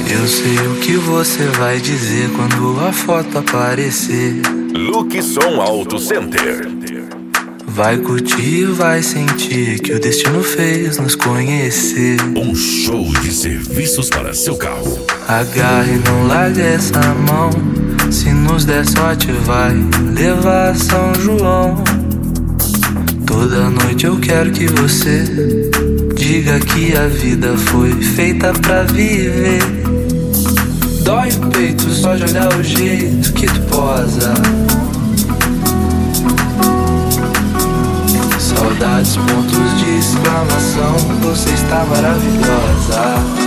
Eu sei o que você vai dizer quando a foto aparecer. Luke Som Auto Center. Vai curtir, vai sentir que o destino fez nos conhecer. Um show de serviços para seu carro. Agarre e não largue essa mão. Se nos der sorte vai levar a São João. Toda noite eu quero que você diga que a vida foi feita pra viver. Dói o peito só de olhar o jeito que tu posa. Saudades, pontos de exclamação. Você está maravilhosa.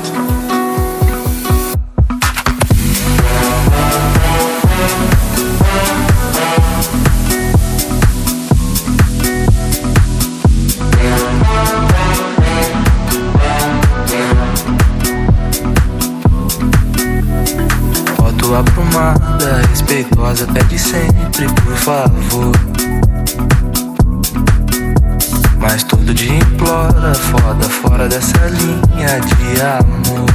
Aprumada, respeitosa, pede sempre, por favor. Mas todo dia implora, foda, fora dessa linha de amor.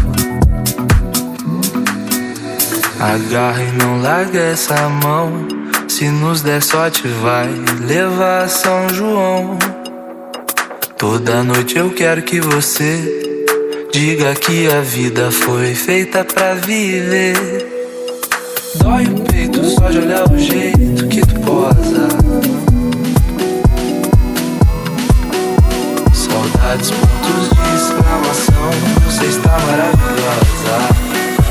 Agarra e não larga essa mão. Se nos der sorte vai levar a São João. Toda noite eu quero que você diga que a vida foi feita pra viver. Dói o peito só de olhar o jeito que tu posa. Saudades, pontos de exclamação. Você está maravilhosa.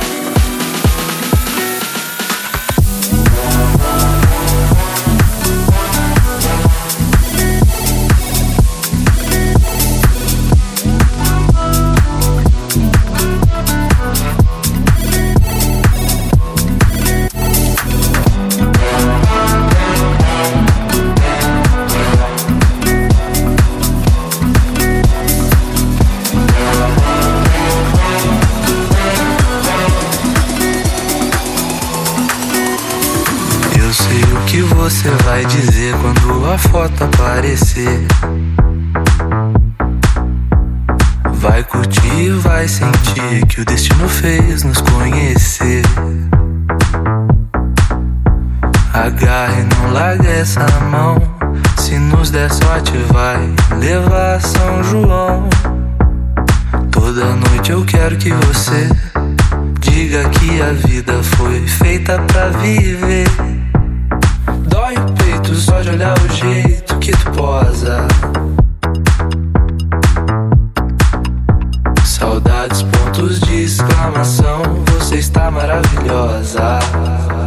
Você vai dizer quando a foto aparecer. Vai curtir, vai sentir que o destino fez nos conhecer. Agarre e não larga essa mão. Se nos der sorte vai levar a São João. Toda noite eu quero que você diga que a vida foi feita pra viver. Dói o peito só de olhar o jeito que tu posa. Saudades, pontos de exclamação. Você está maravilhosa.